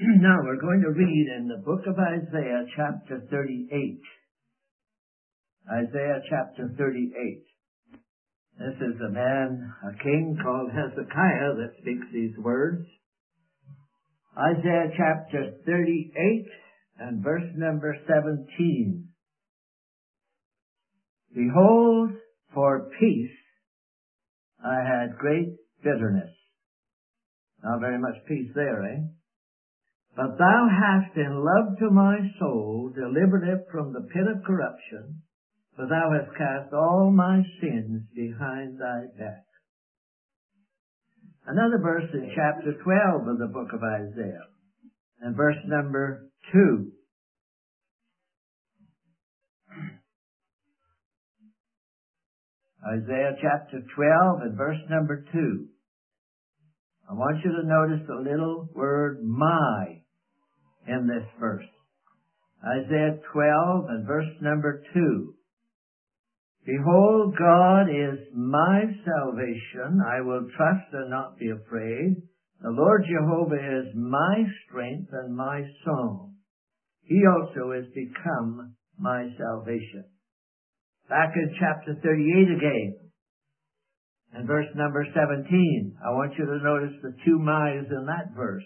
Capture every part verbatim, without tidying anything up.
Now we're going to read in the book of Isaiah chapter thirty-eight. Isaiah chapter thirty-eight. This is a man, a king called Hezekiah that speaks these words. Isaiah chapter thirty-eight and verse number seventeen. Behold, for peace I had great bitterness. Not very much peace there, eh? But thou hast in love to my soul delivered it from the pit of corruption, for thou hast cast all my sins behind thy back. Another verse in chapter twelve of the book of Isaiah, and verse number two. Isaiah chapter twelve and verse number two. I want you to notice the little word my in this verse. Isaiah twelve and verse number two. Behold, God is my salvation. I will trust and not be afraid. The Lord Jehovah is my strength and my song. He also is become my salvation. Back in chapter thirty-eight again, and verse number seventeen. I want you to notice the two my's in that verse.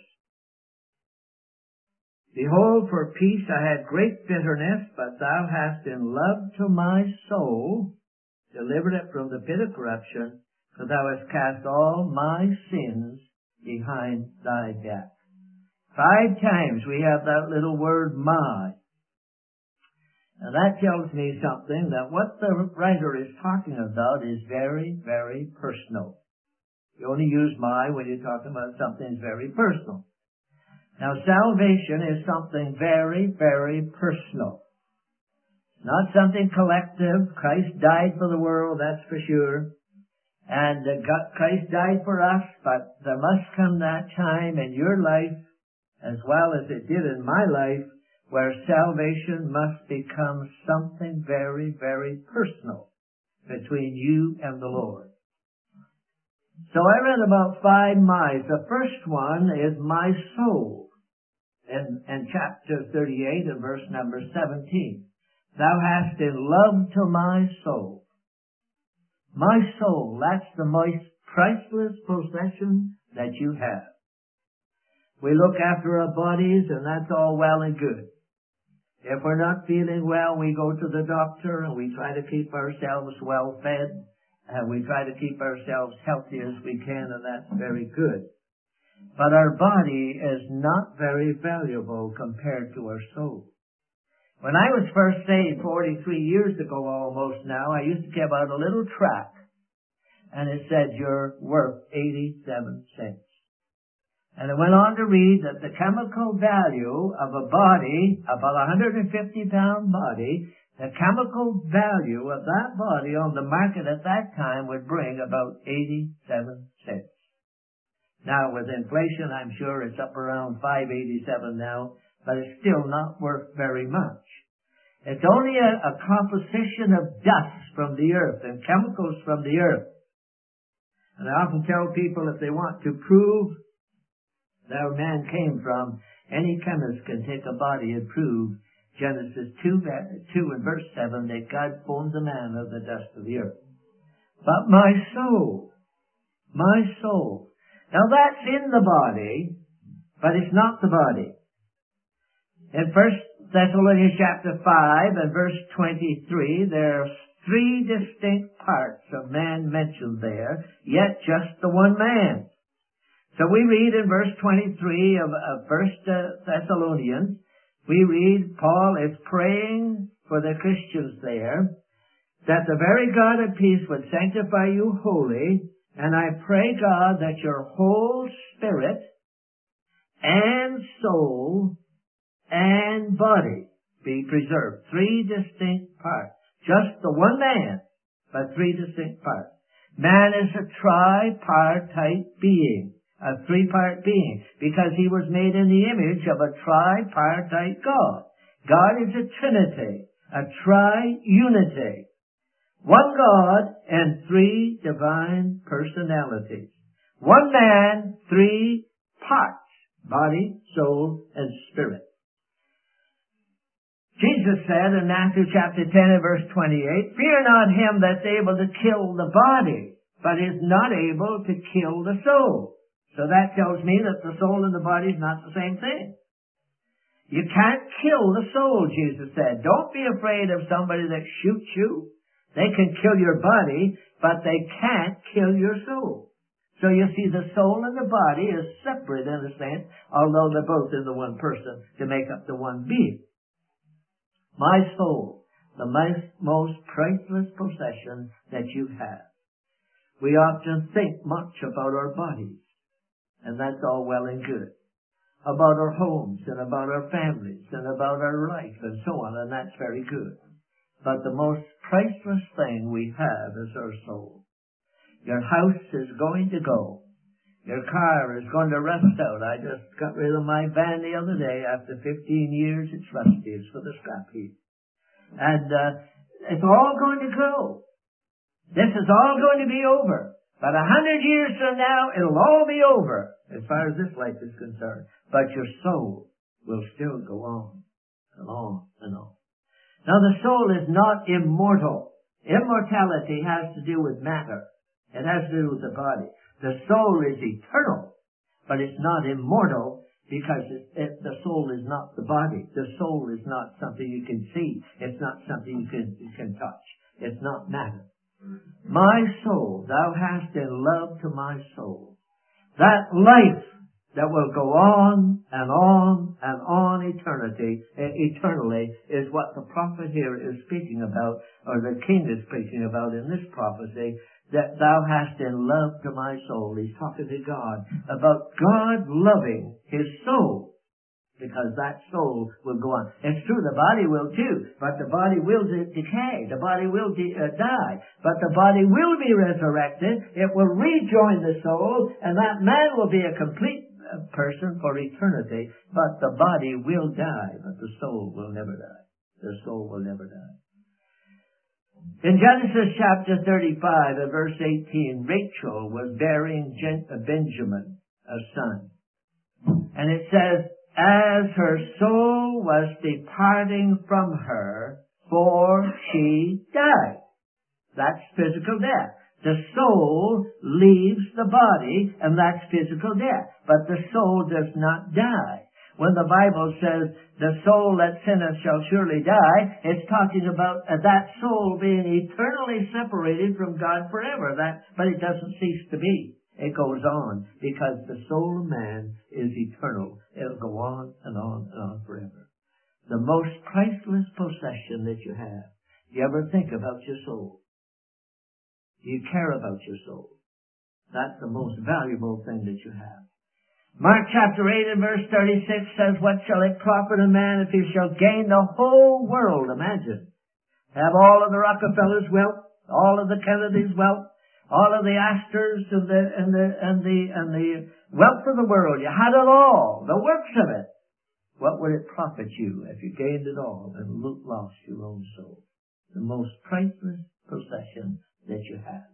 Behold, for peace I had great bitterness, but thou hast in love to my soul delivered it from the pit of corruption, for thou hast cast all my sins behind thy back. Five times we have that little word my. And that tells me something, that what the writer is talking about is very, very personal. You only use my when you're talking about something that's very personal. Now, salvation is something very, very personal. Not something collective. Christ died for the world, that's for sure. And uh, God, Christ died for us, but there must come that time in your life, as well as it did in my life, where salvation must become something very, very personal between you and the Lord. So I read about five my's. The first one is my soul in, in chapter thirty-eight and verse number seventeen. Thou hast in love to my soul. My soul, that's the most priceless possession that you have. We look after our bodies, and that's all well and good. If we're not feeling well, we go to the doctor and we try to keep ourselves well fed, and we try to keep ourselves healthy as we can, and that's very good. But our body is not very valuable compared to our soul. When I was first saved forty-three years ago almost now, I used to give out a little tract, and it said, you're worth eighty-seven cents. And it went on to read that the chemical value of a body, about a one hundred fifty pound body, the chemical value of that body on the market at that time would bring about eighty-seven cents. Now with inflation, I'm sure it's up around five eighty-seven now, but it's still not worth very much. It's only a, a composition of dust from the earth and chemicals from the earth. And I often tell people, if they want to prove where man came from, any chemist can take a body and prove Genesis two, two and verse seven that God formed the man of the dust of the earth. But my soul, my soul. Now that's in the body, but it's not the body. In First Thessalonians chapter five and verse twenty-three, there's three distinct parts of man mentioned there, yet just the one man. So we read in verse twenty-three of, of First Thessalonians, we read Paul is praying for the Christians there, that the very God of peace would sanctify you wholly, and I pray, God, that your whole spirit and soul and body be preserved. Three distinct parts. Just the one man, but three distinct parts. Man is a tripartite being. A three-part being, because he was made in the image of a tripartite God. God is a trinity, a tri-unity. One God and three divine personalities. One man, three parts. Body, soul, and spirit. Jesus said in Matthew chapter ten and verse twenty-eight, fear not him that's able to kill the body, but is not able to kill the soul. So that tells me that the soul and the body is not the same thing. You can't kill the soul, Jesus said. Don't be afraid of somebody that shoots you. They can kill your body, but they can't kill your soul. So you see, the soul and the body is separate in a sense, although they're both in the one person to make up the one being. My soul, the most, most priceless possession that you have. We often think much about our bodies, and that's all well and good. About our homes, and about our families, and about our life, and so on, and that's very good. But the most priceless thing we have is our soul. Your house is going to go. Your car is going to rust out. I just got rid of my van the other day. After fifteen years, it's rusty. It's for the scrap heap. And uh, it's all going to go. This is all going to be over. But a hundred years from now, it'll all be over, as far as this life is concerned. But your soul will still go on, and on, and on. Now, the soul is not immortal. Immortality has to do with matter. It has to do with the body. The soul is eternal, but it's not immortal because it, it, the soul is not the body. The soul is not something you can see. It's not something you can, you can touch. It's not matter. My soul, thou hast in love to my soul. That life that will go on and on and on eternity, eternally is what the prophet here is speaking about, or the king is speaking about in this prophecy, that thou hast in love to my soul. He's talking to God about God loving his soul, because that soul will go on. It's true, the body will too, but the body will de- decay. The body will de- uh, die, but the body will be resurrected. It will rejoin the soul, and that man will be a complete person for eternity, but the body will die, but the soul will never die. The soul will never die. In Genesis chapter thirty-five and verse eighteen, Rachel was bearing Benjamin, a son. And it says, as her soul was departing from her, for she died. That's physical death. The soul leaves the body, and that's physical death. But the soul does not die. When the Bible says, the soul that sinneth shall surely die, it's talking about uh, that soul being eternally separated from God forever. That, but it doesn't cease to be. It goes on, because the soul of man is eternal. It'll go on and on and on forever. The most priceless possession that you have. You ever think about your soul? You care about your soul. That's the most valuable thing that you have. Mark chapter eight and verse thirty-six says, what shall it profit a man if he shall gain the whole world? Imagine. Have all of the Rockefellers' wealth, all of the Kennedys' wealth, all of the Astors and the, and the, and the, and the wealth of the world. You had it all, the works of it. What would it profit you if you gained it all and lost your own soul? The most priceless possession that you have.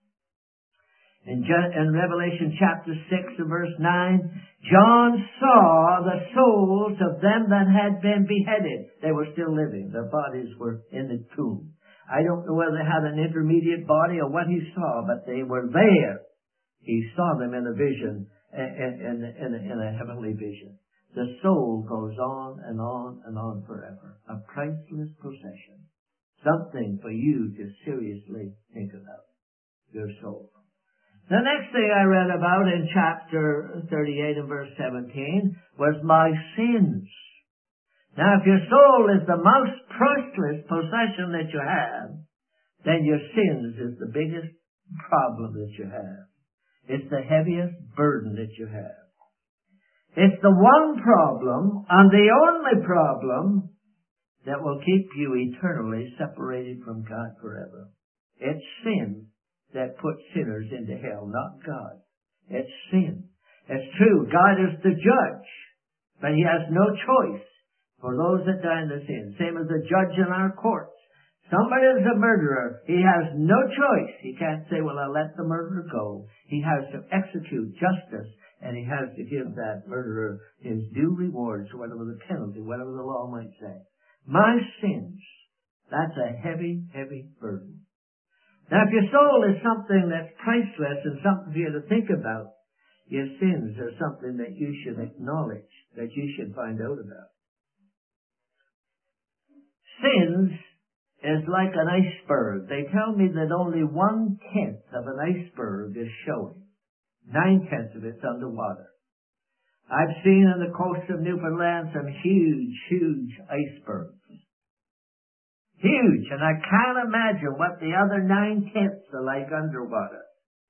In, in Revelation chapter six and verse nine, John saw the souls of them that had been beheaded. They were still living. Their bodies were in the tomb. I don't know whether they had an intermediate body or what he saw, but they were there. He saw them in a vision, in, in, in, a, in a heavenly vision. The soul goes on and on and on forever. A priceless possession. Something for you to seriously think about. Your soul. The next thing I read about in chapter thirty-eight and verse seventeen was my sins. Now, if your soul is the most priceless possession that you have, then your sins is the biggest problem that you have. It's the heaviest burden that you have. It's the one problem, and the only problem, that will keep you eternally separated from God forever. It's sin that puts sinners into hell, not God. It's sin. It's true, God is the judge, but he has no choice for those that die in the sin. Same as the judge in our courts. Somebody is a murderer. He has no choice. He can't say, well, I'll let the murderer go. He has to execute justice and he has to give that murderer his due rewards, whatever the penalty, whatever the law might say. My sins, that's a heavy, heavy burden. Now, if your soul is something that's priceless and something for you to think about, your sins are something that you should acknowledge, that you should find out about. Sins is like an iceberg. They tell me that only one-tenth of an iceberg is showing. Nine-tenths of it's underwater. I've seen on the coast of Newfoundland some huge, huge icebergs. Huge, and I can't imagine what the other nine-tenths are like underwater.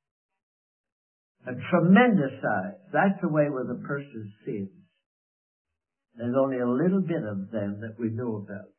A tremendous size. That's the way with a person's sins. There's only a little bit of them that we know about.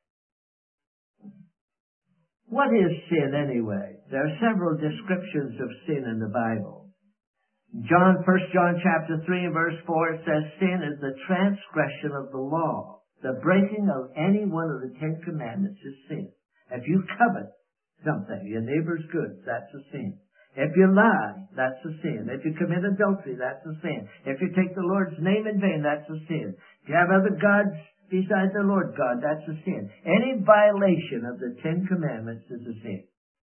What is sin anyway? There are several descriptions of sin in the Bible. John, First John chapter three and verse four, it says sin is the transgression of the law. The breaking of any one of the Ten Commandments is sin. If you covet something, your neighbor's goods, that's a sin. If you lie, that's a sin. If you commit adultery, that's a sin. If you take the Lord's name in vain, that's a sin. If you have other gods besides the Lord God, that's a sin. Any violation of the Ten Commandments is a sin.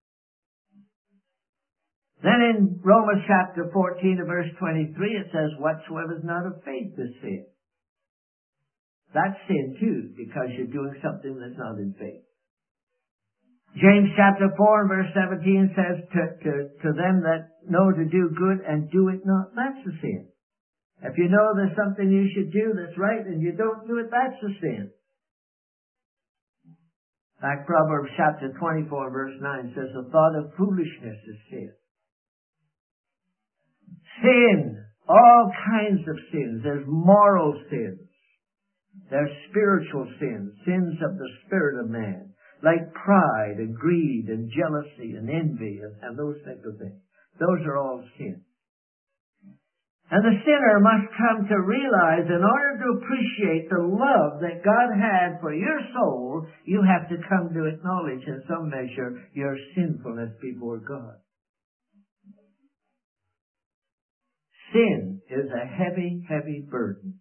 Then in Romans chapter fourteen and verse twenty-three, it says, whatsoever is not of faith is sin. That's sin too, because you're doing something that's not in faith. James chapter four and verse seventeen says, to, to, to them that know to do good and do it not, that's a sin. If you know there's something you should do that's right and you don't do it, that's a sin. Like Proverbs chapter twenty-four verse nine says, the thought of foolishness is sin. Sin, all kinds of sins. There's moral sins. There's spiritual sins, sins of the spirit of man, like pride and greed and jealousy and envy and, and those type of things. Those are all sins. And the sinner must come to realize, in order to appreciate the love that God had for your soul, you have to come to acknowledge in some measure your sinfulness before God. Sin is a heavy, heavy burden.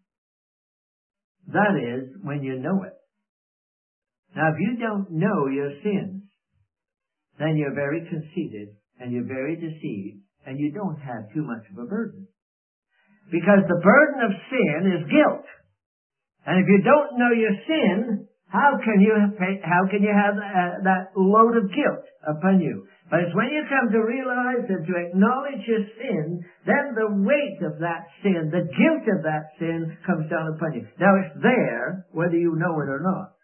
That is, when you know it. Now, if you don't know your sins, then you're very conceited and you're very deceived and you don't have too much of a burden. Because the burden of sin is guilt. And if you don't know your sin, how can you how can you have uh, that load of guilt upon you? But it's when you come to realize and to acknowledge your sin, then the weight of that sin, the guilt of that sin, comes down upon you. Now it's there, whether you know it or not.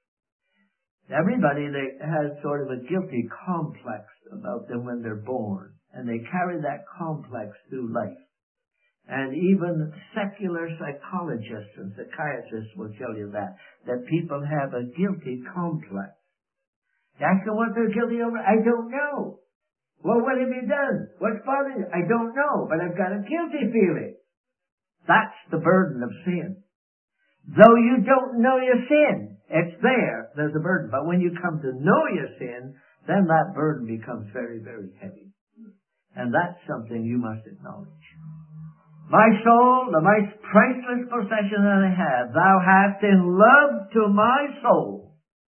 Everybody they has sort of a guilty complex about them when they're born, and they carry that complex through life. And even secular psychologists and psychiatrists will tell you that, that people have a guilty complex. You ask them what they're guilty over? I don't know. Well, what have you done? What's bothering you? I don't know, but I've got a guilty feeling. That's the burden of sin. Though you don't know your sin, it's there, there's a burden. But when you come to know your sin, then that burden becomes very, very heavy. And that's something you must acknowledge. My soul, the most priceless possession that I have, thou hast in love to my soul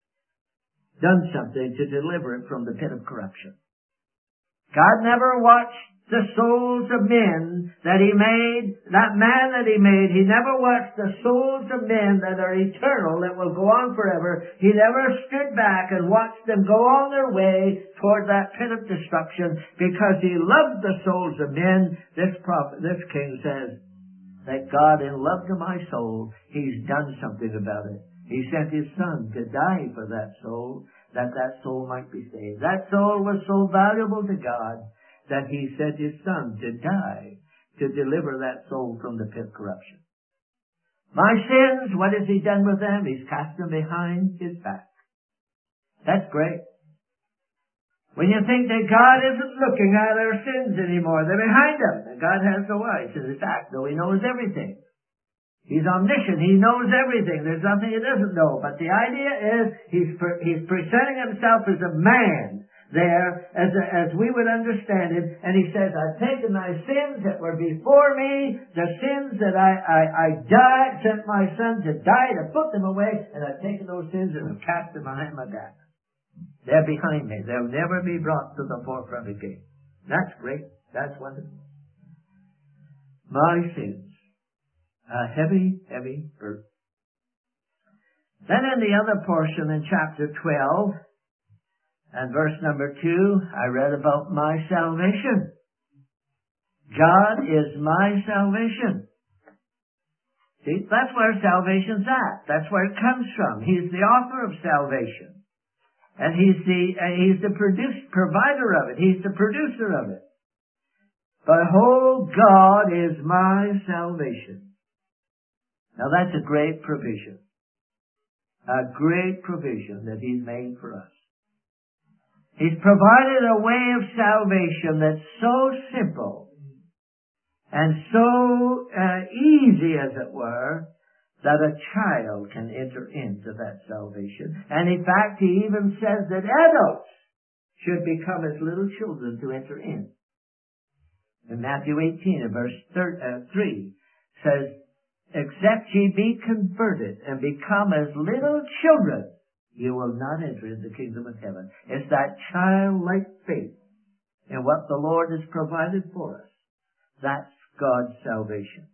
done something to deliver it from the pit of corruption. God never watched the souls of men that He made, that man that He made. He never watched the souls of men that are eternal, that will go on forever. He never stood back and watched them go on their way toward that pit of destruction, because He loved the souls of men. This prophet, this king says that God, in love to my soul, He's done something about it. He sent His Son to die for that soul, that that soul might be saved. That soul was so valuable to God that He sent His Son to die to deliver that soul from the pit of corruption. My sins, what has He done with them? He's cast them behind His back. That's great. When you think that God isn't looking at our sins anymore, they're behind Him. And God has no eyes in His back, though He knows everything. He's omniscient. He knows everything. There's nothing He doesn't know. But the idea is He's, pre- he's presenting Himself as a man there as, as we would understand it. And he says, I've taken thy sins that were before me, the sins that I, I, I died, sent my son to die to put them away, and I've taken those sins and have cast them behind my back. They're behind me. They'll never be brought to the forefront again. That's great. That's wonderful. My sins. A heavy, heavy burden. Then in the other portion in chapter twelve, and verse number two, I read about my salvation. God is my salvation. See, that's where salvation's at. That's where it comes from. He's the author of salvation. And He's the, uh, he's the produce, provider of it. He's the producer of it. Behold, God is my salvation. Now that's a great provision. A great provision that He's made for us. He's provided a way of salvation that's so simple and so uh, easy, as it were, that a child can enter into that salvation. And in fact, He even says that adults should become as little children to enter in. In Matthew eighteen, verse three, says, except ye be converted and become as little children, you will not enter into the kingdom of heaven. It's that childlike faith in what the Lord has provided for us. That's God's salvation.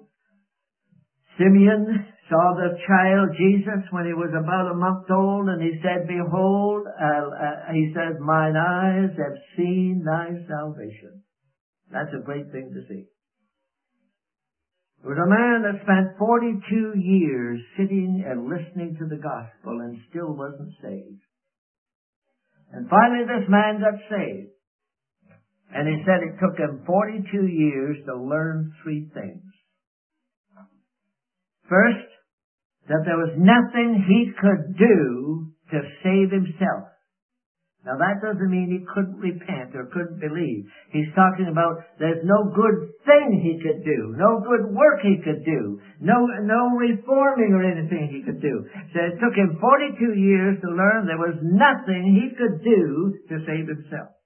Simeon saw the child Jesus when he was about a month old, and he said, behold, uh, uh, he says, mine eyes have seen thy salvation. That's a great thing to see. There was a man that spent forty-two years sitting and listening to the gospel and still wasn't saved. And finally this man got saved. And he said it took him forty-two years to learn three things. First, that there was nothing he could do to save himself. Now that doesn't mean he couldn't repent or couldn't believe. He's talking about there's no good thing he could do, no good work he could do, no no reforming or anything he could do. So it took him forty-two years to learn there was nothing he could do to save himself.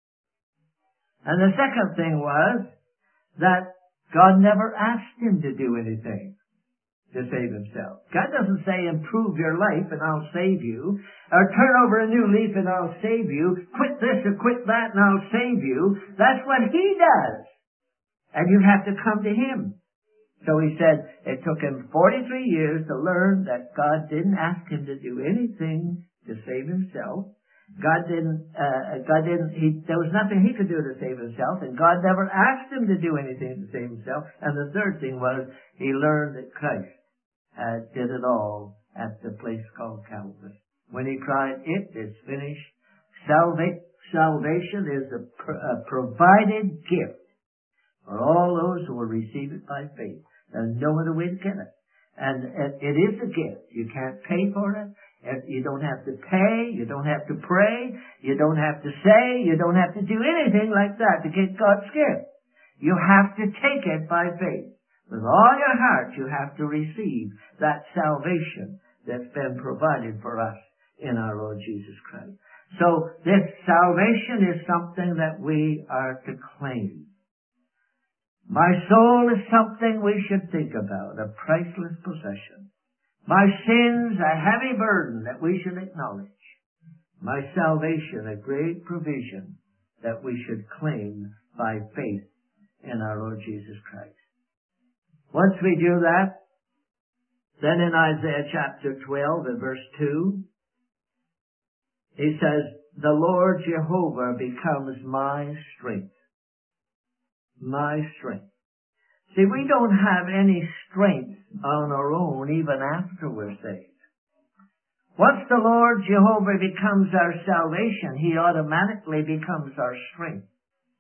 And the second thing was that God never asked him to do anything to save himself. God doesn't say improve your life and I'll save you, or turn over a new leaf and I'll save you, quit this or quit that and I'll save you. That's what He does. And you have to come to Him. So He said it took him forty-three years to learn that God didn't ask him to do anything to save himself. God didn't, uh, God didn't, he, there was nothing he could do to save himself, and God never asked him to do anything to save himself. And the third thing was, he learned that Christ uh, did it all at the place called Calvary. When he cried, it is finished, salva- salvation is a, pr- a provided gift for all those who will receive it by faith. There's no other way to get it. And it, it is a gift. You can't pay for it. You don't have to pay. You don't have to pray. You don't have to say. You don't have to do anything like that to get God's gift. You have to take it by faith. With all your heart, you have to receive that salvation that's been provided for us in our Lord Jesus Christ. So this salvation is something that we are to claim. My soul is something we should think about, a priceless possession. My sins, a heavy burden that we should acknowledge. My salvation, a great provision that we should claim by faith in our Lord Jesus Christ. Once we do that, then in Isaiah chapter twelve and verse two, he says, the Lord Jehovah becomes my strength. My strength. See, we don't have any strength on our own even after we're saved. Once the Lord Jehovah becomes our salvation, He automatically becomes our strength.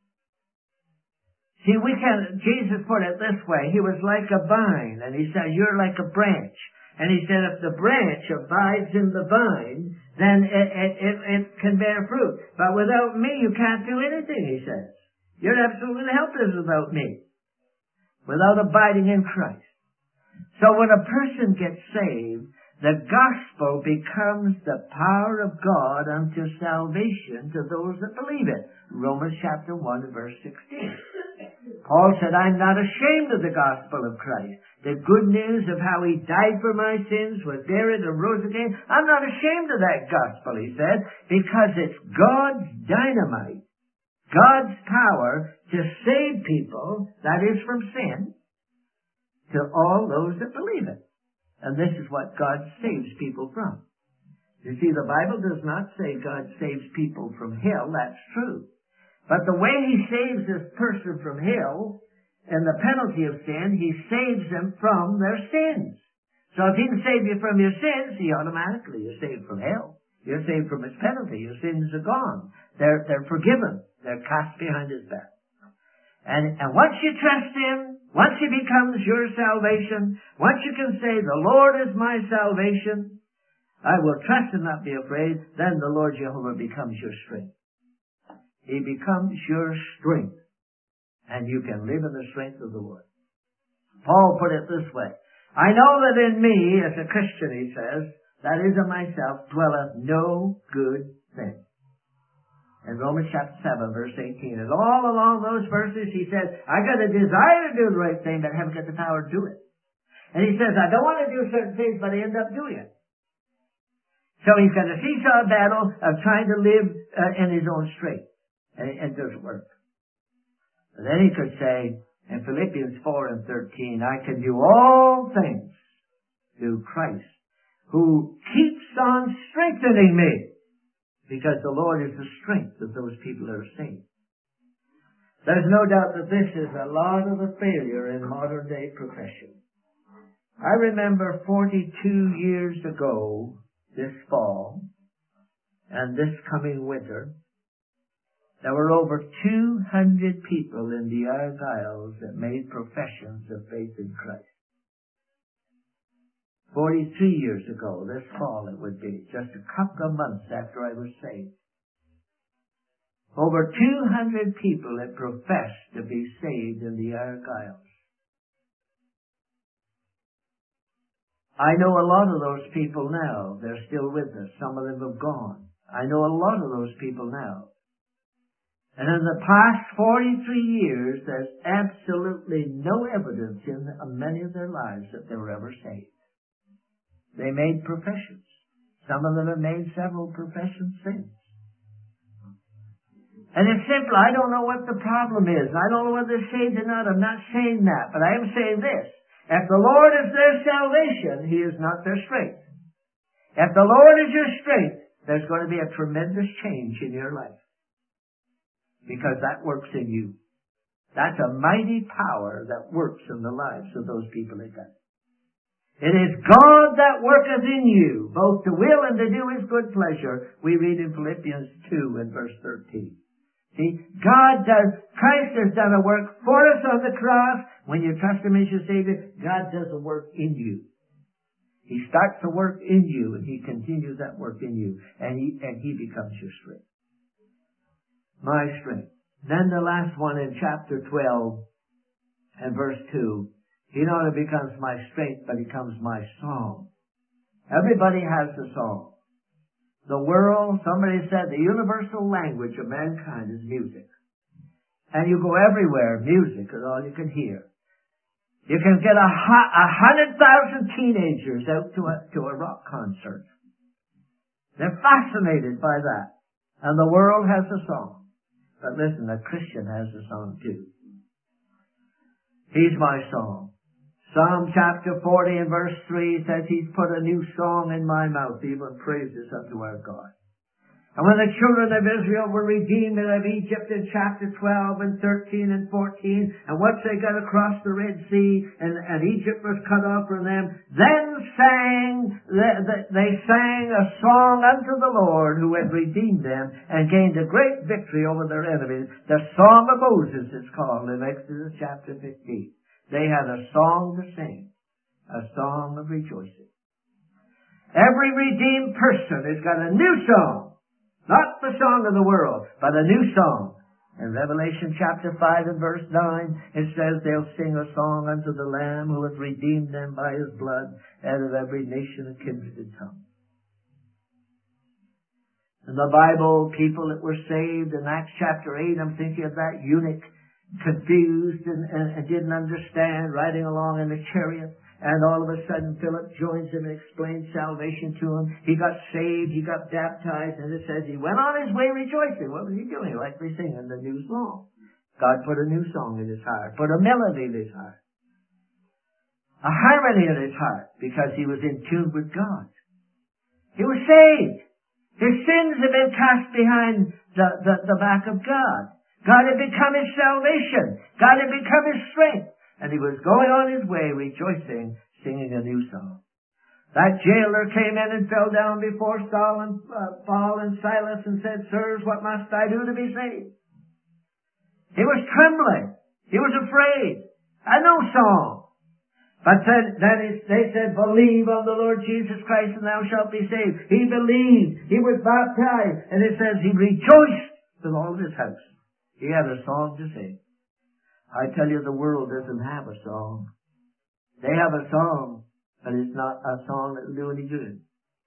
See, we can, Jesus put it this way, He was like a vine, and He said, you're like a branch. And He said, if the branch abides in the vine, then it, it, it, it can bear fruit. But without me, you can't do anything, He says. You're absolutely helpless without me, without abiding in Christ. So when a person gets saved, the gospel becomes the power of God unto salvation to those that believe it. Romans chapter one and verse sixteen. Paul said, I'm not ashamed of the gospel of Christ. The good news of how He died for my sins, was buried and rose again. I'm not ashamed of that gospel, he said, because it's God's dynamite, God's power to save people, that is from sin, to all those that believe it. And this is what God saves people from. You see, the Bible does not say God saves people from hell. That's true. But the way He saves this person from hell and the penalty of sin, He saves them from their sins. So if He can save you from your sins, He automatically is saved from hell. You're saved from His penalty. Your sins are gone. They're, they're forgiven. They're cast behind His back. And, and once you trust Him, once He becomes your salvation, once you can say, the Lord is my salvation, I will trust and not be afraid, then the Lord Jehovah becomes your strength. He becomes your strength. And you can live in the strength of the Lord. Paul put it this way. I know that in me, as a Christian, he says, that is in myself, dwelleth no good thing. In Romans chapter seven, verse eighteen. And all along those verses, he says, I got a desire to do the right thing, but I haven't got the power to do it. And he says, I don't want to do certain things, but I end up doing it. So he's got a seesaw battle of trying to live uh, in his own strength. And it, it doesn't work. And then he could say, in Philippians four and thirteen, I can do all things through Christ, who keeps on strengthening me. Because the Lord is the strength of those people that are saved. There's no doubt that this is a lot of the failure in modern day profession. I remember forty-two years ago, this fall, and this coming winter, there were over two hundred people in the Argyles that made professions of faith in Christ. forty-three years ago, this fall it would be, just a couple of months after I was saved. Over two hundred people had professed to be saved in the Argyles. I know a lot of those people now. They're still with us. Some of them have gone. I know a lot of those people now. And in the past forty-three years, there's absolutely no evidence in many of their lives that they were ever saved. They made professions. Some of them have made several professions since. And it's simple. I don't know what the problem is. I don't know whether they're saved or not. I'm not saying that. But I am saying this. If the Lord is their salvation, He is not their strength. If the Lord is your strength, there's going to be a tremendous change in your life. Because that works in you. That's a mighty power that works in the lives of those people that got it. It is God that worketh in you, both to will and to do His good pleasure. We read in Philippians two and verse thirteen. See, God does, Christ has done a work for us on the cross. When you trust Him as your Savior, God does a work in you. He starts the work in you, and He continues that work in you, and He, and He becomes your strength. My strength. Then the last one in chapter twelve and verse two. He not only becomes my strength, but he becomes my song. Everybody has a song. The world, somebody said, the universal language of mankind is music. And you go everywhere, music is all you can hear. You can get a, hu- a hundred thousand teenagers out to a, to a rock concert. They're fascinated by that. And the world has a song. But listen, a Christian has a song too. He's my song. Psalm chapter forty and verse three says, He's put a new song in my mouth, even praises unto our God. And when the children of Israel were redeemed out of Egypt in chapter twelve and thirteen and fourteen, and once they got across the Red Sea and, and Egypt was cut off from them, then sang, they, they sang a song unto the Lord who had redeemed them and gained a great victory over their enemies. The Song of Moses is called in Exodus chapter fifteen. They had a song to sing, a song of rejoicing. Every redeemed person has got a new song. Not the song of the world, but a new song. In Revelation chapter five and verse nine, it says they'll sing a song unto the Lamb who hath redeemed them by his blood out of every nation and kindred and tongue. In the Bible, people that were saved in Acts chapter eight, I'm thinking of that eunuch, confused and, and, and didn't understand, riding along in the chariot. And all of a sudden, Philip joins him and explains salvation to him. He got saved, he got baptized, and it says he went on his way rejoicing. What was he doing? Likely singing the new song. God put a new song in his heart, put a melody in his heart, a harmony in his heart, because he was in tune with God. He was saved. His sins had been cast behind the, the, the back of God. God had become his salvation. God had become his strength. And he was going on his way rejoicing, singing a new song. That jailer came in and fell down before Saul and, uh, Paul and Silas and said, Sirs, what must I do to be saved? He was trembling. He was afraid. A new song. But then, then he, they said, believe on the Lord Jesus Christ and thou shalt be saved. He believed. He was baptized. And it says he rejoiced with all his house. He had a song to sing. I tell you, the world doesn't have a song. They have a song, but it's not a song that will do any good.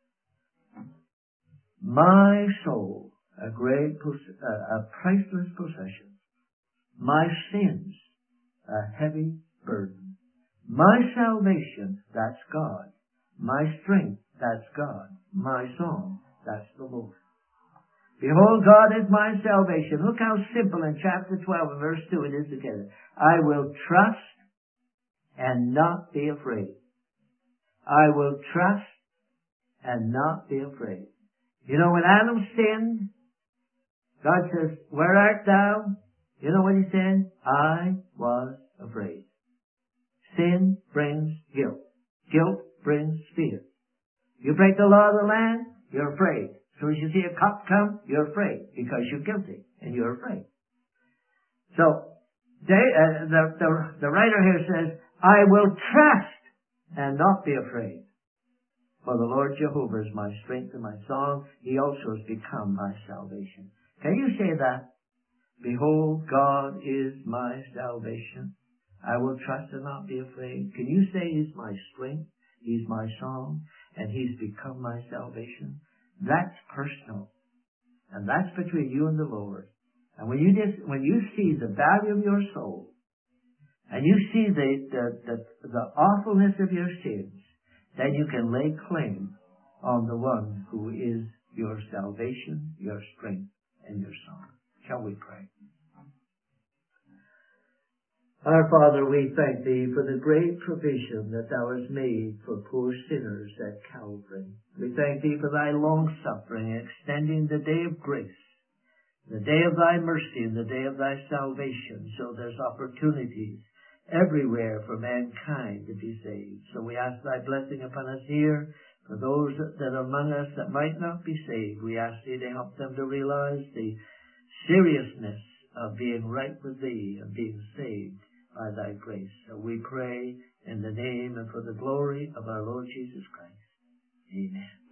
My soul, a great, a priceless possession. My sins, a heavy burden. My salvation, that's God. My strength, that's God. My song, that's the Lord. Behold, God is my salvation. Look how simple in chapter twelve and verse two it is together. I will trust and not be afraid. I will trust and not be afraid. You know, when Adam sinned, God says, where art thou? You know what he said? I was afraid. Sin brings guilt. Guilt brings fear. You break the law of the land, you're afraid. So as you see a cop come, you're afraid because you're guilty and you're afraid. So they, uh, the, the, the writer here says, I will trust and not be afraid. For the Lord Jehovah is my strength and my song. He also has become my salvation. Can you say that? Behold, God is my salvation. I will trust and not be afraid. Can you say He's my strength? He's my song. And He's become my salvation? That's personal. And that's between you and the Lord. And when you just, when you see the value of your soul, and you see the, the, the, the awfulness of your sins, then you can lay claim on the one who is your salvation, your strength, and your song. Shall we pray? Our Father, we thank Thee for the great provision that Thou hast made for poor sinners at Calvary. We thank Thee for Thy long-suffering, extending the day of grace, the day of Thy mercy, and the day of Thy salvation, so there's opportunities everywhere for mankind to be saved. So we ask Thy blessing upon us here. For those that are among us that might not be saved, we ask Thee to help them to realize the seriousness of being right with Thee and being saved by Thy grace. So we pray in the name and for the glory of our Lord Jesus Christ. Amen.